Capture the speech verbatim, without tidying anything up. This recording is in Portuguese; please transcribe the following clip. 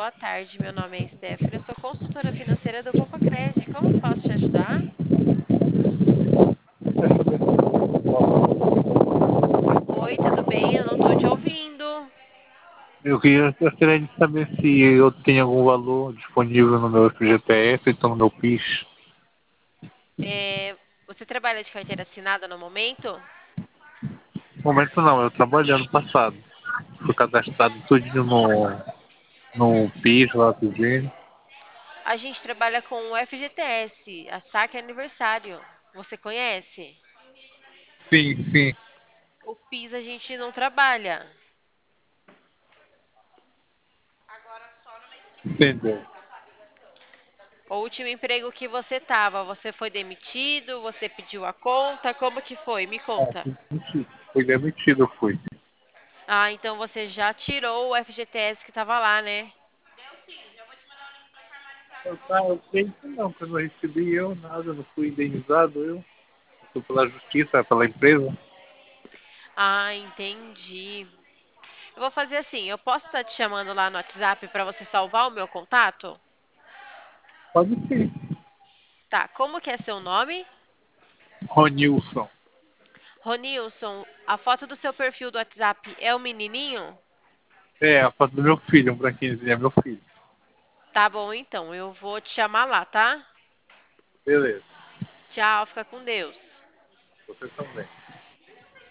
boa tarde. Meu nome é Stephanie, eu sou consultora financeira do Copacred. Como eu posso te ajudar? Oi, tudo bem? Eu não estou te ouvindo. Eu queria, eu queria saber se eu tenho algum valor disponível no meu F G T S, então no meu PIX. É, você trabalha de carteira assinada no momento? No momento não, eu trabalhei ano passado. Fui cadastrado tudinho no, no PIX lá, tudinho. A gente trabalha com o F G T S, a Saque Aniversário. Você conhece? Sim, sim, O PIS a gente não trabalha. entendeu. O último emprego que você estava, você foi demitido? Você pediu a conta? Como que foi? Me Ah, conta. fui demitido. Fui demitido, eu fui. Ah, então você já tirou o F G T S que estava lá, né? Eu, tá, eu creio que não, que eu não recebi eu nada, não fui indenizado eu. Fui pela justiça, pela empresa. Ah, entendi. Eu vou fazer assim, eu posso estar te chamando lá no WhatsApp para você salvar o meu contato? Pode ser. Tá, como que é seu nome? Ronilson. Ronilson, a foto do seu perfil do WhatsApp é o menininho? É, a foto do meu filho, um branquinhozinho, é meu filho. Tá bom, então, eu vou te chamar lá, tá? Beleza, Tchau, fica com Deus. você também.